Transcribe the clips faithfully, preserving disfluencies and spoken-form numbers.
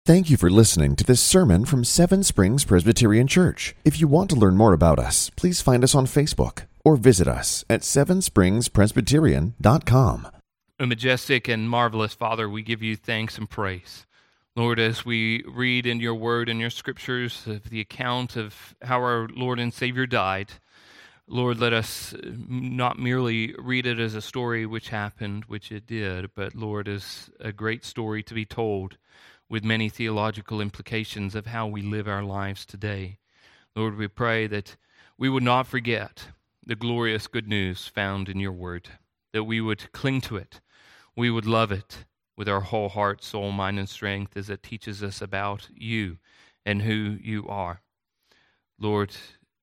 Thank you for listening to this sermon from Seven Springs Presbyterian Church. If you want to learn more about us, please find us on Facebook or visit us at seven springs presbyterian dot com. A majestic and marvelous Father, we give you thanks and praise. Lord, as we read in your word and your scriptures of the account of how our Lord and Savior died, Lord, let us not merely read it as a story which happened, which it did, but Lord, as a great story to be told with many theological implications of how we live our lives today. Lord, we pray that we would not forget the glorious good news found in your word, that we would cling to it, we would love it with our whole heart, soul, mind, and strength as it teaches us about you and who you are. Lord,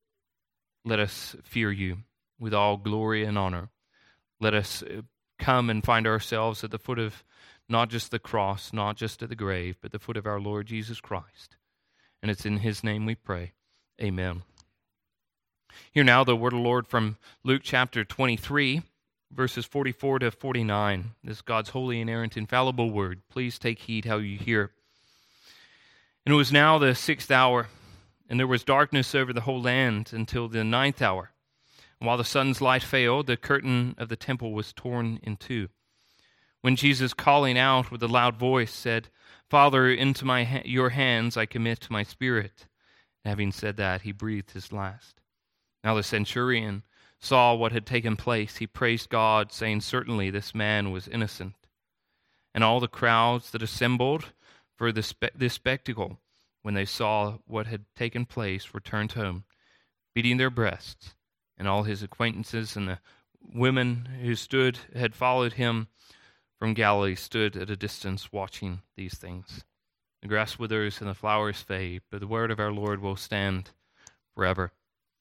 let us fear you with all glory and honor. Let us come and find ourselves at the foot of not just the cross, not just at the grave, but the foot of our Lord Jesus Christ. And it's in his name we pray. Amen. Hear now the word of the Lord from Luke chapter twenty-three, verses forty-four to forty-nine. This is God's holy, inerrant, infallible word. Please take heed how you hear it. And it was now the sixth hour, and there was darkness over the whole land until the ninth hour. And while the sun's light failed, the curtain of the temple was torn in two. When Jesus, calling out with a loud voice, said, "Father, into my ha- your hands I commit my spirit." And having said that, he breathed his last. Now the centurion saw what had taken place. He praised God, saying, "Certainly this man was innocent." And all the crowds that assembled for this, spe- this spectacle, when they saw what had taken place, returned home, beating their breasts. And all his acquaintances and the women who stood had followed him from Galilee stood at a distance watching these things. The grass withers and the flowers fade, but the word of our Lord will stand forever.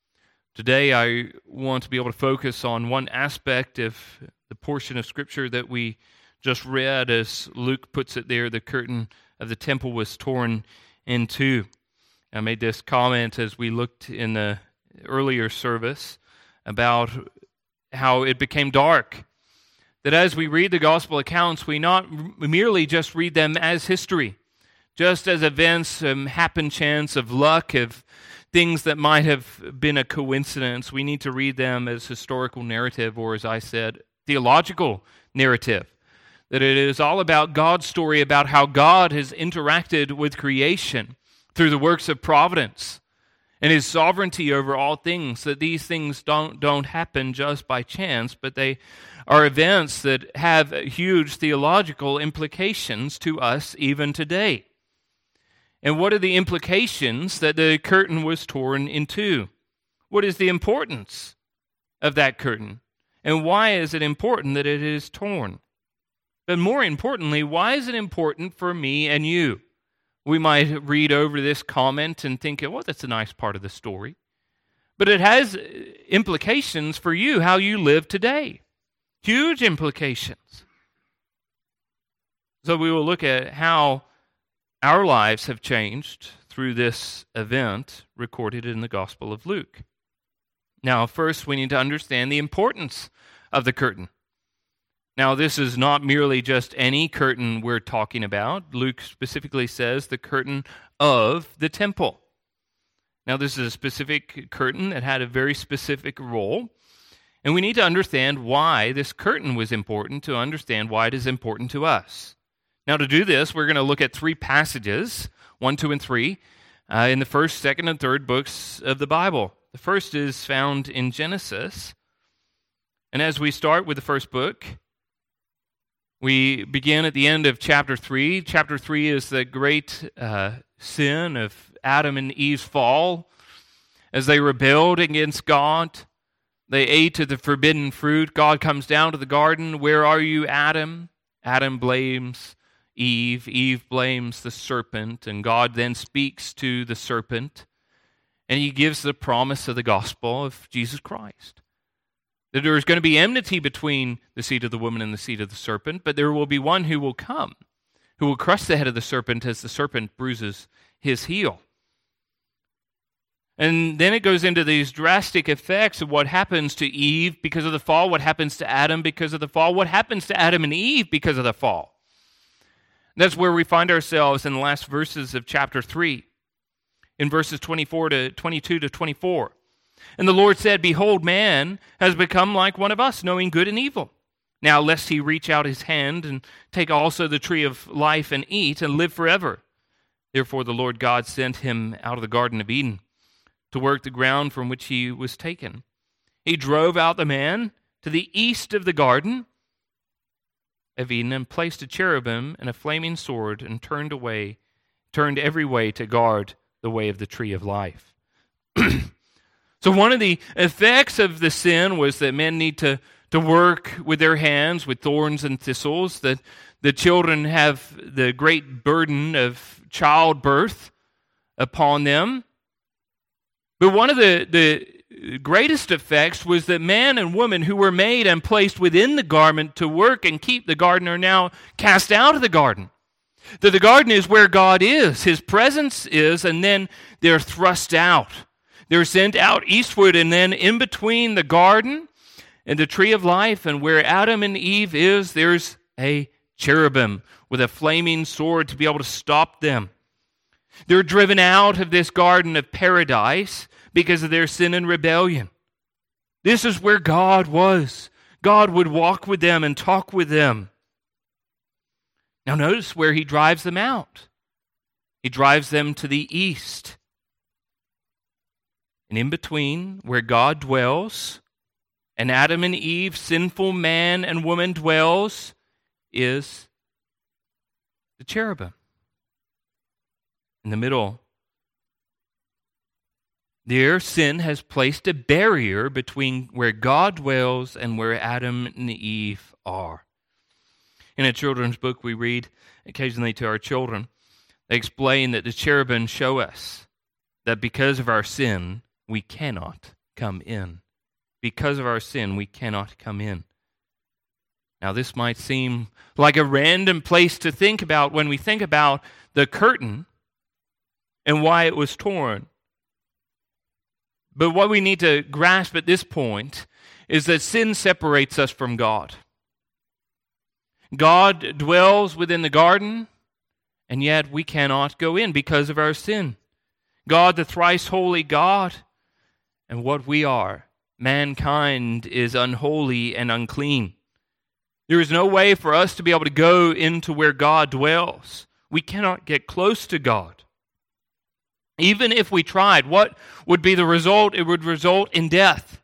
Today I want to be able to focus on one aspect of the portion of Scripture that we just read. As Luke puts it there, the curtain of the temple was torn in two. I made this comment as we looked in the earlier service about how it became dark. That as we read the gospel accounts, we not merely just read them as history, just as events, um, happen chance of luck, of things that might have been a coincidence. We need to read them as historical narrative, or as I said, theological narrative. That it is all about God's story, about how God has interacted with creation through the works of providence and his sovereignty over all things, that these things don't, don't happen just by chance, but they are events that have huge theological implications to us even today. And what are the implications that the curtain was torn in two? What is the importance of that curtain? And why is it important that it is torn? But more importantly, why is it important for me and you? We might read over this comment and think, well, that's a nice part of the story. But it has implications for you, how you live today. Huge implications. So we will look at how our lives have changed through this event recorded in the Gospel of Luke. Now, first we need to understand the importance of the curtain. Now, this is not merely just any curtain we're talking about. Luke specifically says the curtain of the temple. Now, this is a specific curtain that had a very specific role. And we need to understand why this curtain was important to understand why it is important to us. Now, to do this, we're going to look at three passages, one, two, and three, uh, in the first, second, and third books of the Bible. The first is found in Genesis. And as we start with the first book, we begin at the end of chapter three. Chapter three is the great uh, sin of Adam and Eve's fall. As they rebelled against God, they ate of the forbidden fruit. God comes down to the garden. "Where are you, Adam?" Adam blames Eve. Eve blames the serpent. And God then speaks to the serpent. And he gives the promise of the gospel of Jesus Christ. That there is going to be enmity between the seed of the woman and the seed of the serpent, but there will be one who will come, who will crush the head of the serpent as the serpent bruises his heel. And then it goes into these drastic effects of what happens to Eve because of the fall, what happens to Adam because of the fall, what happens to Adam and Eve because of the fall. That's where we find ourselves in the last verses of chapter three, in verses twenty-four to twenty-two to twenty-four. And the Lord said, Behold, man has become like one of us, knowing good and evil. Now, lest he reach out his hand and take also the tree of life and eat and live forever. Therefore the Lord God sent him out of the Garden of Eden to work the ground from which he was taken. He drove out the man to the east of the Garden of Eden and placed a cherubim and a flaming sword and turned away, turned every way to guard the way of the tree of life. So one of the effects of the sin was that men need to, to work with their hands with thorns and thistles, that the children have the great burden of childbirth upon them. But one of the, the greatest effects was that man and woman who were made and placed within the garment to work and keep the garden are now cast out of the garden. That the garden is where God is, His presence is, and then they're thrust out. They're sent out eastward, and then in between the garden and the tree of life and where Adam and Eve is, there's a cherubim with a flaming sword to be able to stop them. They're driven out of this garden of paradise because of their sin and rebellion. This is where God was. God would walk with them and talk with them. Now notice where He drives them out. He drives them to the east. And in between, where God dwells, and Adam and Eve, sinful man and woman, dwells, is the cherubim. In the middle, their sin has placed a barrier between where God dwells and where Adam and Eve are. In a children's book we read occasionally to our children, they explain that the cherubim show us that because of our sin, we cannot come in. Because of our sin, we cannot come in. Now, this might seem like a random place to think about when we think about the curtain and why it was torn. But what we need to grasp at this point is that sin separates us from God. God dwells within the garden, and yet we cannot go in because of our sin. God, the thrice holy God, and what we are, mankind, is unholy and unclean. There is no way for us to be able to go into where God dwells. We cannot get close to God. Even if we tried, what would be the result? It would result in death.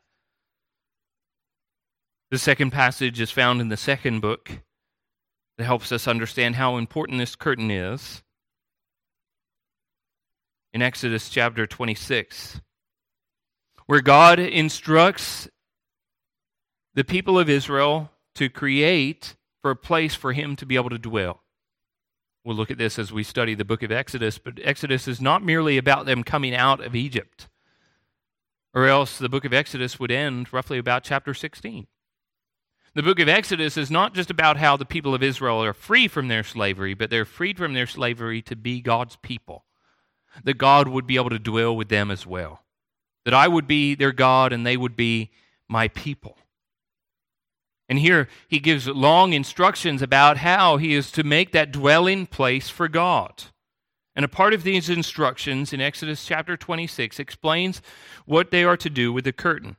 The second passage is found in the second book that helps us understand how important this curtain is. In Exodus chapter twenty-six, where God instructs the people of Israel to create for a place for Him to be able to dwell. We'll look at this as we study the book of Exodus, but Exodus is not merely about them coming out of Egypt, or else the book of Exodus would end roughly about chapter sixteen. The book of Exodus is not just about how the people of Israel are free from their slavery, but they're freed from their slavery to be God's people, that God would be able to dwell with them as well, that I would be their God and they would be my people. And here he gives long instructions about how he is to make that dwelling place for God. And a part of these instructions in Exodus chapter twenty-six explains what they are to do with the curtain.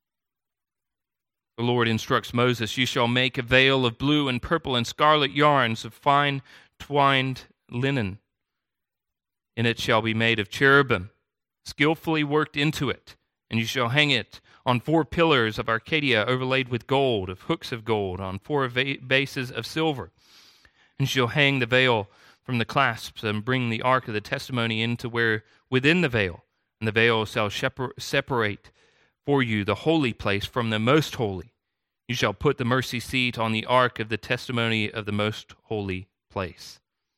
The Lord instructs Moses, "You shall make a veil of blue and purple and scarlet yarns of fine twined linen. And it shall be made of cherubim, skillfully worked into it. And you shall hang it on four pillars of Arcadia overlaid with gold, of hooks of gold, on four va- bases of silver. And you shall hang the veil from the clasps and bring the ark of the testimony into where within the veil. And the veil shall separate for you the holy place from the most holy. You shall put the mercy seat on the ark of the testimony of the most holy place."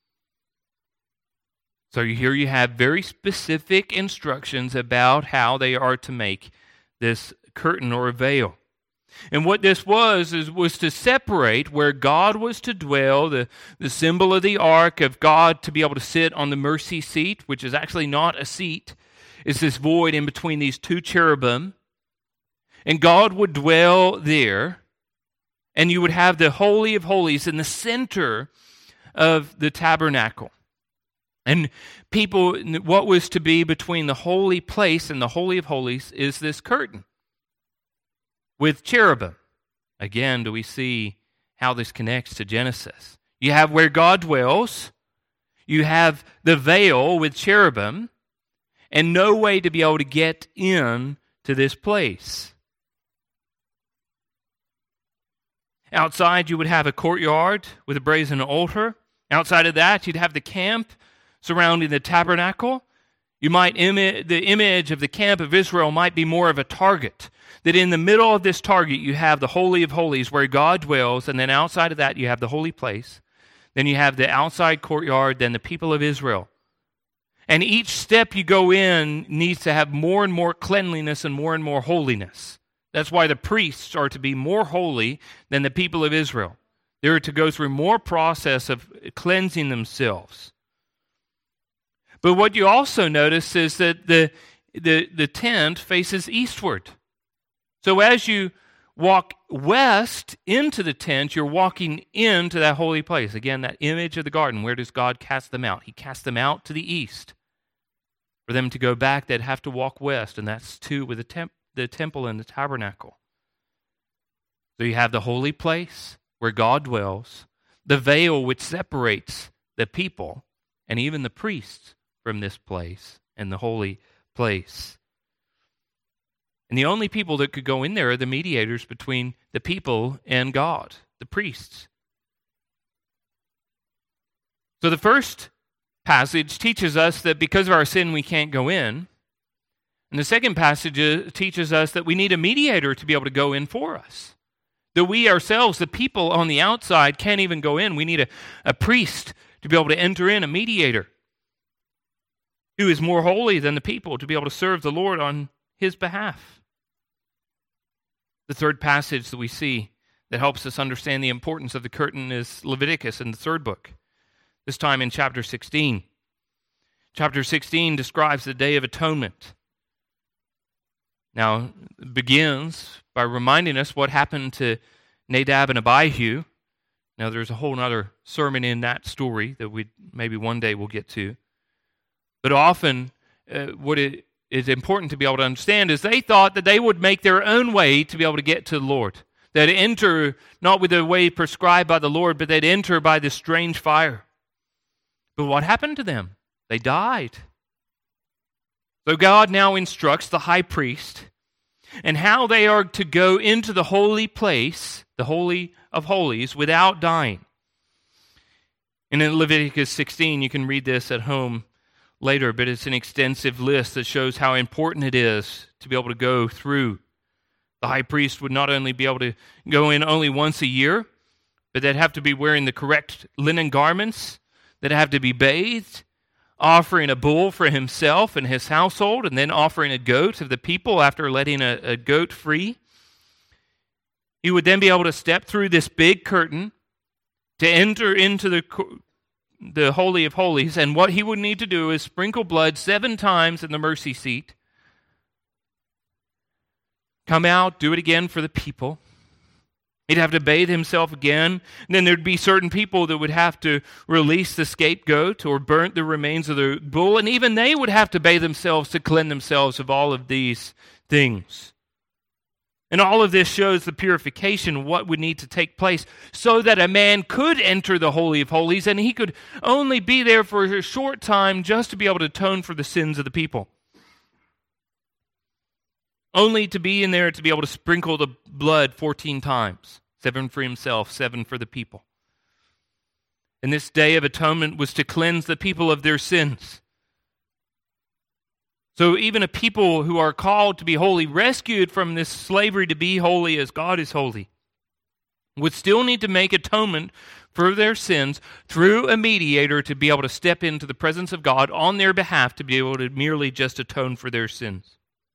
So here you have very specific instructions about how they are to make this curtain or veil. And what this was, is was to separate where God was to dwell, the, the symbol of the ark of God to be able to sit on the mercy seat, which is actually not a seat. It's this void in between these two cherubim. And God would dwell there, and you would have the Holy of Holies in the center of the tabernacle. And people, what was to be between the holy place and the Holy of Holies is this curtain with cherubim. Again, do we see how this connects to Genesis? You have where God dwells, you have the veil with cherubim, and no way to be able to get in to this place. Outside, you would have a courtyard with a brazen altar. Outside of that, you'd have the camp surrounding the tabernacle. You might imi- the image of the camp of Israel might be more of a target. That in the middle of this target, you have the Holy of Holies where God dwells, and then outside of that, you have the holy place. Then you have the outside courtyard, then the people of Israel. And each step you go in needs to have more and more cleanliness and more and more holiness. That's why the priests are to be more holy than the people of Israel. They're to go through more process of cleansing themselves. But what you also notice is that the, the, the tent faces eastward. So as you walk west into the tent, you're walking into that holy place. Again, that image of the garden, where does God cast them out? He cast them out to the east. For them to go back, they'd have to walk west, and that's too with the, temp- the temple and the tabernacle. So you have the holy place where God dwells, the veil which separates the people and even the priests from this place and the holy place. And the only people that could go in there are the mediators between the people and God, the priests. So the first passage teaches us that because of our sin we can't go in. And the second passage teaches us that we need a mediator to be able to go in for us. That we ourselves, the people on the outside, can't even go in. We need a, a priest to be able to enter in, a mediator who is more holy than the people to be able to serve the Lord on his behalf. The third passage that we see that helps us understand the importance of the curtain is Leviticus in the third book, this time in chapter sixteen. Chapter sixteen describes the Day of Atonement. Now, it begins by reminding us what happened to Nadab and Abihu. Now, there's a whole other sermon in that story that we maybe one day we'll get to. But often, uh, what it is important to be able to understand is they thought that they would make their own way to be able to get to the Lord. They'd enter not with the way prescribed by the Lord, but they'd enter by this strange fire. But what happened to them? They died. So God now instructs the high priest and how they are to go into the holy place, the Holy of Holies, without dying. And in Leviticus sixteen, you can read this at home later, but it's an extensive list that shows how important it is to be able to go through. The high priest would not only be able to go in only once a year, but they'd have to be wearing the correct linen garments, they'd have to be bathed, offering a bull for himself and his household, and then offering a goat of the people after letting a, a goat free. He would then be able to step through this big curtain to enter into the the Holy of Holies, and what he would need to do is sprinkle blood seven times in the mercy seat, come out, do it again for the people. He'd have to bathe himself again, and then there'd be certain people that would have to release the scapegoat or burn the remains of the bull, and even they would have to bathe themselves to cleanse themselves of all of these things. And all of this shows the purification of what would need to take place so that a man could enter the Holy of Holies, and he could only be there for a short time just to be able to atone for the sins of the people. Only to be in there to be able to sprinkle the blood fourteen times, seven for himself, seven for the people. And this Day of Atonement was to cleanse the people of their sins. So even a people who are called to be holy, rescued from this slavery to be holy as God is holy, would still need to make atonement for their sins through a mediator to be able to step into the presence of God on their behalf to be able to merely just atone for their sins.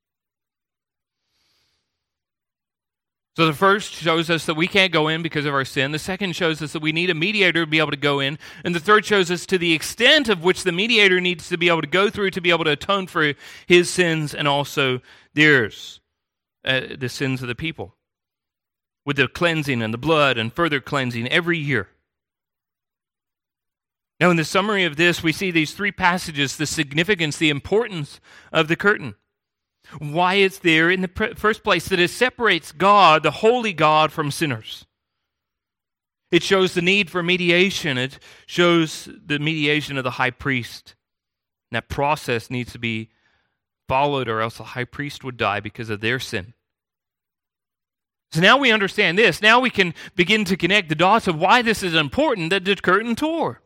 So the first shows us that we can't go in because of our sin. The second shows us that we need a mediator to be able to go in. And the third shows us to the extent of which the mediator needs to be able to go through to be able to atone for his sins and also theirs, uh, the sins of the people, with the cleansing and the blood and further cleansing every year. Now, in the summary of this, we see these three passages, the significance, the importance of the curtain. Why it's there in the pr- first place, that it separates God, the holy God, from sinners. It shows the need for mediation. It shows the mediation of the high priest. And that process needs to be followed, or else the high priest would die because of their sin. So now we understand this. Now we can begin to connect the dots of why this is important, that the curtain tore.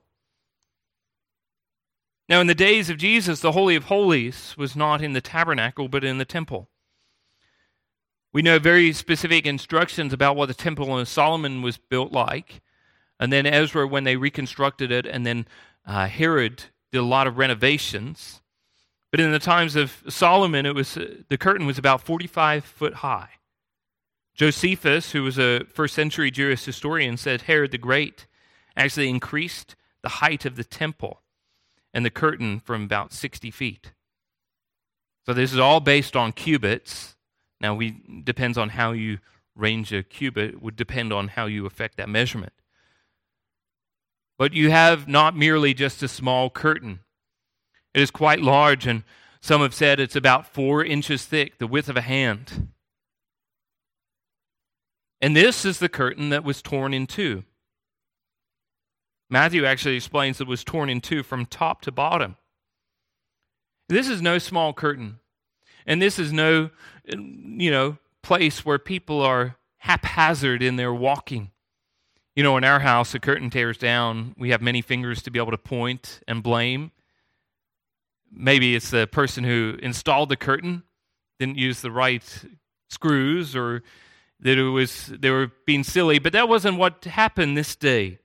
Now, in the days of Jesus, the Holy of Holies was not in the tabernacle, but in the temple. We know very specific instructions about what the temple of Solomon was built like. And then Ezra, when they reconstructed it, and then uh, Herod did a lot of renovations. But in the times of Solomon, it was uh, the curtain was about forty-five foot high. Josephus, who was a first century Jewish historian, said Herod the Great actually increased the height of the temple and the curtain from about sixty feet. So this is all based on cubits. Now, we depends on how you range a cubit. It would depend on how you affect that measurement. But you have not merely just a small curtain. It is quite large, and some have said it's about four inches thick, the width of a hand. And this is the curtain that was torn in two. Matthew actually explains it was torn in two from top to bottom. This is no small curtain. And this is no, you know, place where people are haphazard in their walking. You know, in our house, a curtain tears down. We have many fingers to be able to point and blame. Maybe it's the person who installed the curtain, didn't use the right screws, or that it was they were being silly. But that wasn't what happened this day.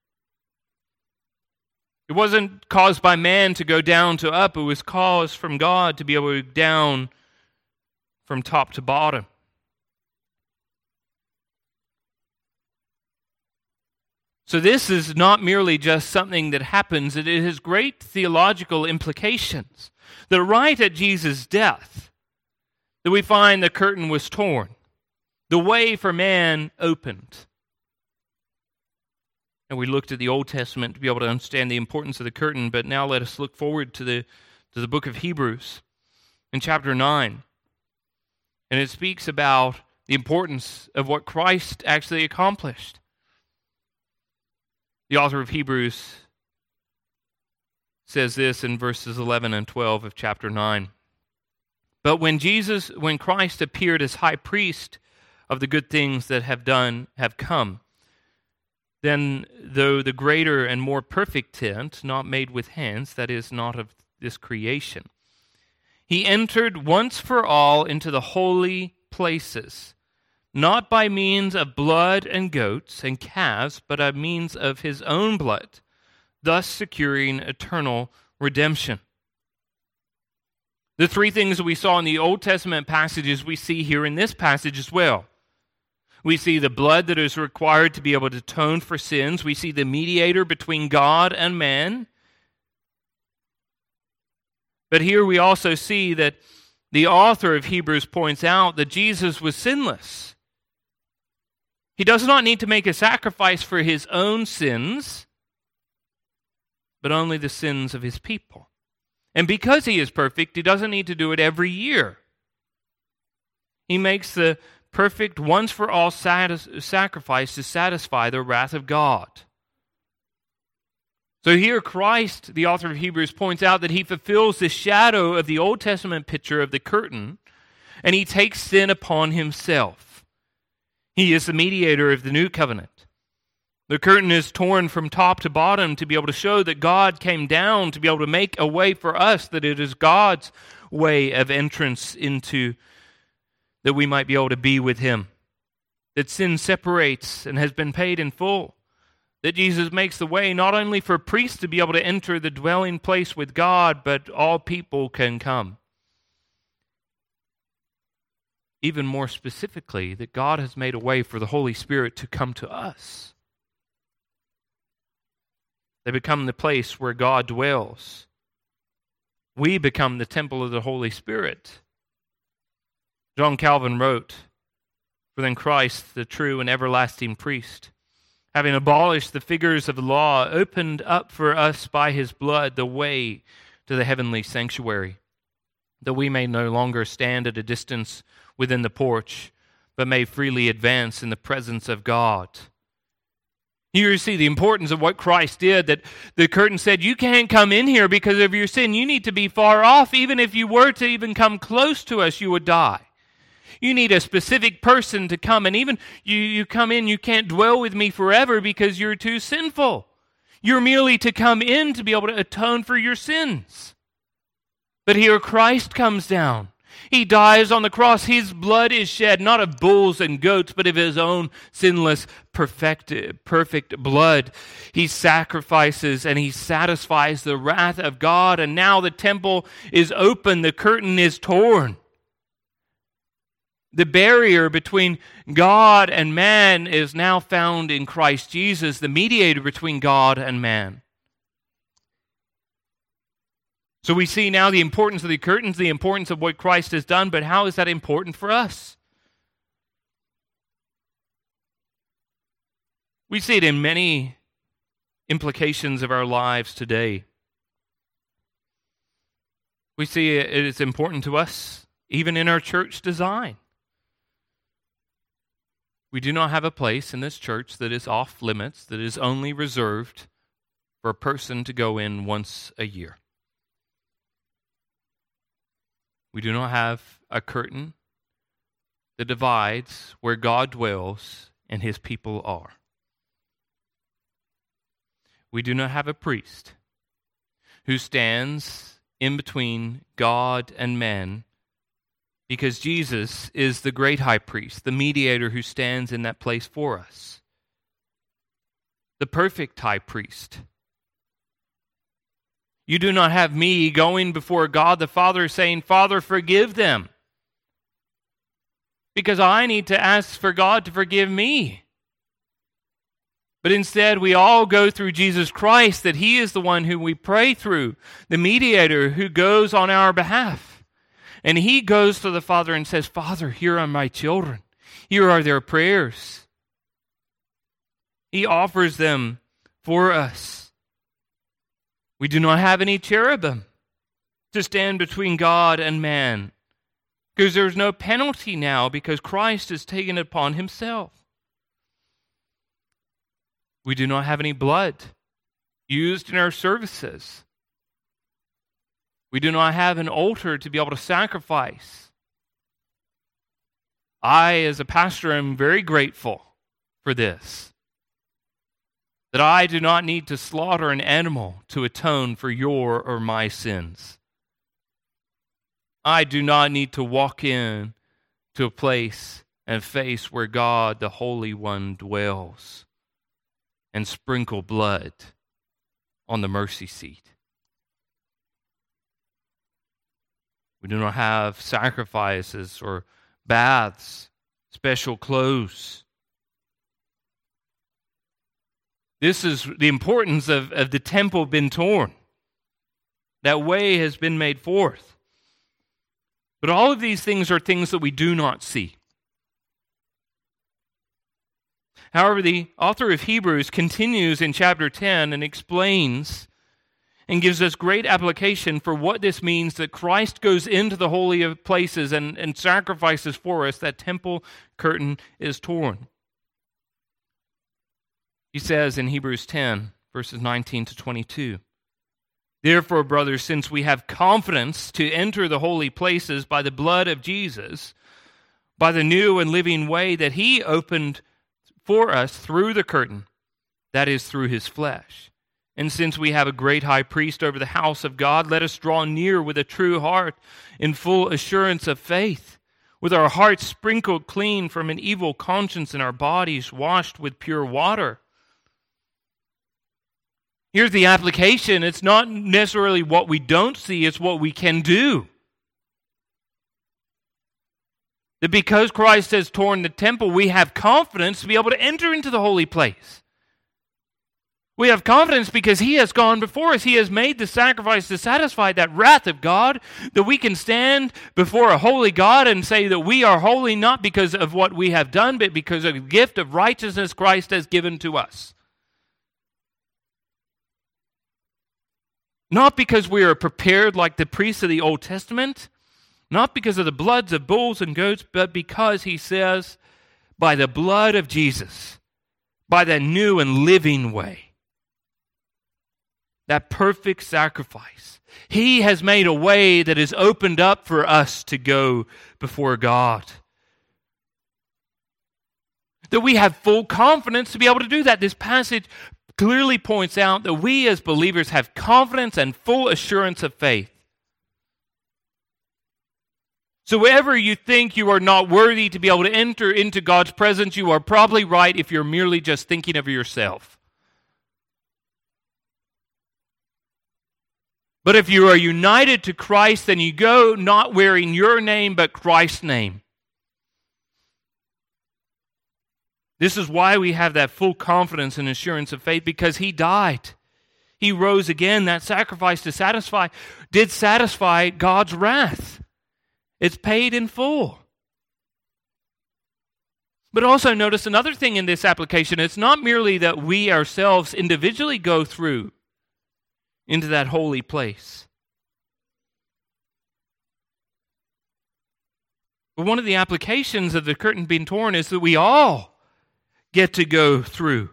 It wasn't caused by man to go down to up. It was caused from God to be able to go down from top to bottom. So this is not merely just something that happens. It has great theological implications. That right at Jesus' death, that we find the curtain was torn. The way for man opened. And we looked at the Old Testament to be able to understand the importance of the curtain, but now let us look forward to the, to the book of Hebrews in chapter nine. And it speaks about the importance of what Christ actually accomplished. The author of Hebrews says this in verses eleven and twelve of chapter nine. But when Jesus, when Christ appeared as high priest of the good things that have done, have come, then though the greater and more perfect tent, not made with hands, that is, not of this creation, he entered once for all into the holy places, not by means of blood and goats and calves, but by means of his own blood, thus securing eternal redemption. The three things that we saw in the Old Testament passages we see here in this passage as well. We see the blood that is required to be able to atone for sins. We see the mediator between God and man. But here we also see that the author of Hebrews points out that Jesus was sinless. He does not need to make a sacrifice for his own sins, but only the sins of his people. And because he is perfect, he doesn't need to do it every year. He makes the perfect once-for-all satis- sacrifice to satisfy the wrath of God. So here Christ, the author of Hebrews, points out that he fulfills the shadow of the Old Testament picture of the curtain, and he takes sin upon himself. He is the mediator of the new covenant. The curtain is torn from top to bottom to be able to show that God came down to be able to make a way for us, that it is God's way of entrance into, that we might be able to be with him. That sin separates and has been paid in full. That Jesus makes the way not only for priests to be able to enter the dwelling place with God, but all people can come. Even more specifically, that God has made a way for the Holy Spirit to come to us. They become the place where God dwells. We become the temple of the Holy Spirit. John Calvin wrote, "For then Christ, the true and everlasting priest, having abolished the figures of the law, opened up for us by his blood the way to the heavenly sanctuary, that we may no longer stand at a distance within the porch, but may freely advance in the presence of God. Here you see the importance of what Christ did, that the curtain said, you can't come in here because of your sin. You need to be far off. Even if you were to even come close to us, you would die. You need a specific person to come, and even you, you come in, you can't dwell with me forever because you're too sinful. You're merely to come in to be able to atone for your sins. But here Christ comes down. He dies on the cross. His blood is shed, not of bulls and goats, but of his own sinless, perfect, perfect blood. He sacrifices and he satisfies the wrath of God, and now the temple is open, the curtain is torn. The barrier between God and man is now found in Christ Jesus, the mediator between God and man. So we see now the importance of the curtains, the importance of what Christ has done, but how is that important for us? We see it in many implications of our lives today. We see it is important to us even in our church design. We do not have a place in this church that is off limits, that is only reserved for a person to go in once a year. We do not have a curtain that divides where God dwells and his people are. We do not have a priest who stands in between God and man, because Jesus is the great high priest, the mediator who stands in that place for us. The perfect high priest. You do not have me going before God the Father saying, Father, forgive them. Because I need to ask for God to forgive me. But instead, we all go through Jesus Christ, that he is the one who we pray through, the mediator who goes on our behalf. And he goes to the Father and says, Father, here are my children. Here are their prayers. He offers them for us. We do not have any cherubim to stand between God and man, because there's no penalty now, because Christ has taken it upon himself. We do not have any blood used in our services. We do not have an altar to be able to sacrifice. I, as a pastor, am very grateful for this. That I do not need to slaughter an animal to atone for your or my sins. I do not need to walk in to a place and face where God, the Holy One, dwells and sprinkle blood on the mercy seat. We do not have sacrifices or baths, special clothes. This is the importance of, of the temple being torn. That way has been made forth. But all of these things are things that we do not see. However, the author of Hebrews continues in chapter ten and explains and gives us great application for what this means, that Christ goes into the holy of places and, and sacrifices for us. That temple curtain is torn. He says in Hebrews ten, verses nineteen to twenty-two, Therefore, brothers, since we have confidence to enter the holy places by the blood of Jesus, by the new and living way that he opened for us through the curtain, that is, through his flesh. And since we have a great high priest over the house of God, let us draw near with a true heart in full assurance of faith, with our hearts sprinkled clean from an evil conscience and our bodies washed with pure water. Here's the application. It's not necessarily what we don't see, it's what we can do. That because Christ has torn the temple, we have confidence to be able to enter into the holy place. We have confidence because he has gone before us. He has made the sacrifice to satisfy that wrath of God, that we can stand before a holy God and say that we are holy not because of what we have done, but because of the gift of righteousness Christ has given to us. Not because we are prepared like the priests of the Old Testament, not because of the bloods of bulls and goats, but because he says, by the blood of Jesus, by that new and living way, that perfect sacrifice. He has made a way that is opened up for us to go before God. That we have full confidence to be able to do that. This passage clearly points out that we as believers have confidence and full assurance of faith. So wherever you think you are not worthy to be able to enter into God's presence, you are probably right if you're merely just thinking of yourself. But if you are united to Christ, then you go not wearing your name, but Christ's name. This is why we have that full confidence and assurance of faith, because he died. He rose again. That sacrifice to satisfy, did satisfy God's wrath. It's paid in full. But also notice another thing in this application. It's not merely that we ourselves individually go through into that holy place. But one of the applications of the curtain being torn is that we all get to go through.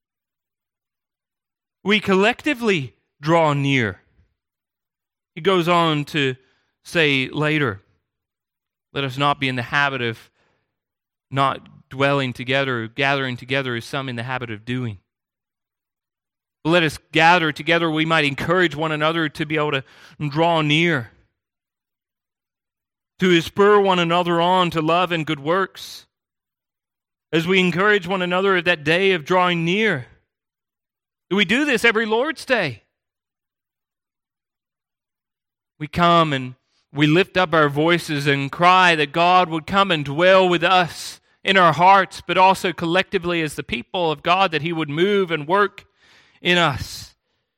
We collectively draw near. He goes on to say later, let us not be in the habit of not dwelling together, gathering together as some in the habit of doing. Let us gather together, we might encourage one another to be able to draw near, to spur one another on to love and good works, as we encourage one another at that day of drawing near. We do this every Lord's Day. We come and we lift up our voices and cry that God would come and dwell with us in our hearts, but also collectively as the people of God, that he would move and work in us.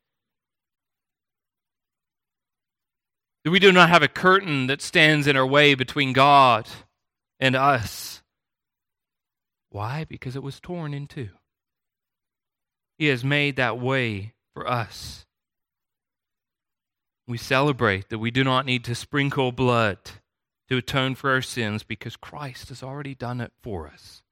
That we do not have a curtain that stands in our way between God and us. Why? Because it was torn in two. He has made that way for us. We celebrate that we do not need to sprinkle blood to atone for our sins because Christ has already done it for us.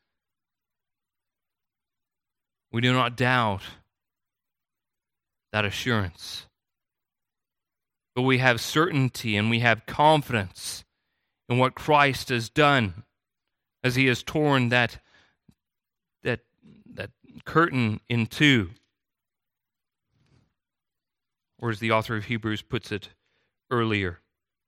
We do not doubt that assurance. But we have certainty and we have confidence in what Christ has done as he has torn that, that, that curtain in two. Or as the author of Hebrews puts it earlier.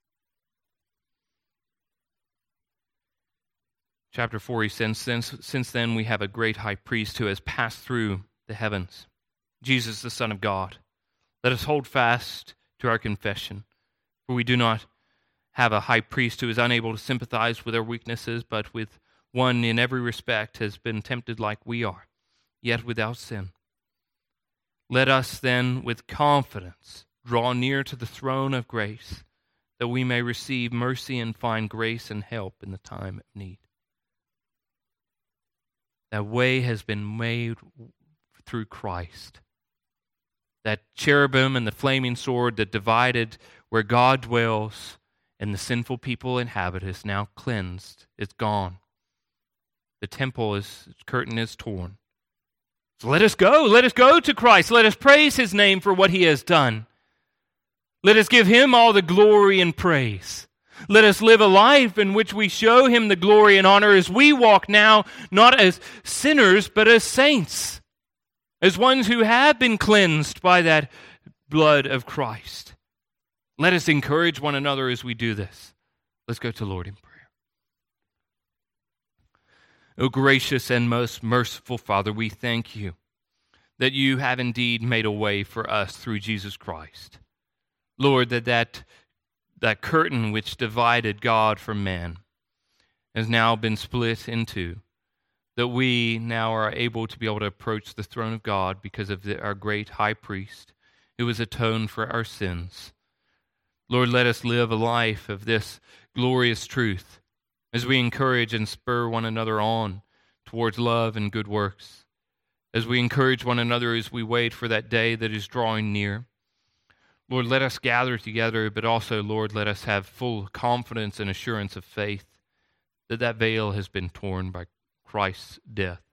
Chapter four, he says, since, since then we have a great high priest who has passed through the heavens, Jesus, the Son of God. Let us hold fast to our confession, for we do not have a high priest who is unable to sympathize with our weaknesses, but with one in every respect has been tempted like we are, yet without sin. Let us then with confidence draw near to the throne of grace, that we may receive mercy and find grace and help in the time of need. That way has been made through Christ. That cherubim and the flaming sword that divided where God dwells and the sinful people inhabit is now cleansed. It's gone. The temple is, its curtain is torn. So let us go. Let us go to Christ. Let us praise his name for what he has done. Let us give him all the glory and praise. Let us live a life in which we show him the glory and honor as we walk now, not as sinners, but as saints. As ones who have been cleansed by that blood of Christ. Let us encourage one another as we do this. Let's go to Lord in prayer. O gracious and most merciful Father, we thank you that you have indeed made a way for us through Jesus Christ. Lord, that that, that curtain which divided God from man has now been split in two. that we now are able to be able to approach the throne of God because of the, our great high priest who has atoned for our sins. Lord, let us live a life of this glorious truth as we encourage and spur one another on towards love and good works, as we encourage one another as we wait for that day that is drawing near. Lord, let us gather together, but also, Lord, let us have full confidence and assurance of faith that that veil has been torn by Christ's death.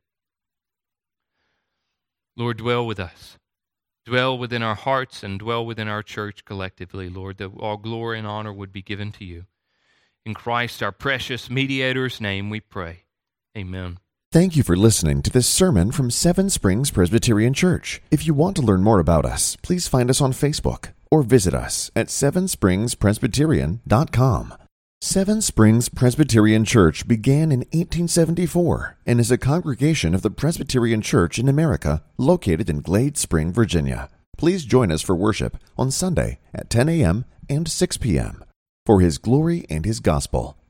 Lord, dwell with us. Dwell within our hearts and dwell within our church collectively, Lord, that all glory and honor would be given to you. In Christ, our precious mediator's name, we pray. Amen. Thank you for listening to this sermon from Seven Springs Presbyterian Church. If you want to learn more about us, please find us on Facebook or visit us at seven springs presbyterian dot com. Seven Springs Presbyterian Church began in eighteen seventy-four and is a congregation of the Presbyterian Church in America located in Glade Spring, Virginia. Please join us for worship on Sunday at ten a.m. and six p.m. For His glory and His gospel.